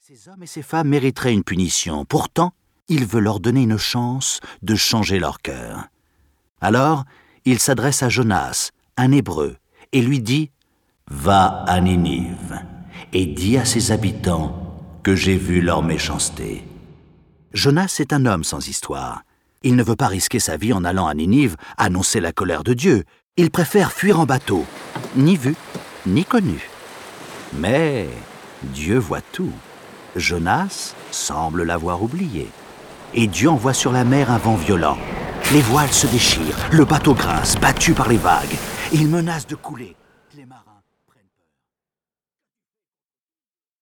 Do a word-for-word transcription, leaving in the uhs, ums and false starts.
Ces hommes et ces femmes mériteraient une punition. Pourtant, il veut leur donner une chance de changer leur cœur. Alors, il s'adresse à Jonas, un Hébreu, et lui dit « Va à Ninive et dis à ses habitants que j'ai vu leur méchanceté. » Jonas est un homme sans histoire. Il ne veut pas risquer sa vie en allant à Ninive annoncer la colère de Dieu. Il préfère fuir en bateau, ni vu, ni connu. Mais Dieu voit tout. Jonas semble l'avoir oublié. Et Dieu envoie sur la mer un vent violent. Les voiles se déchirent, le bateau grince, battu par les vagues. Il menace de couler. Les marins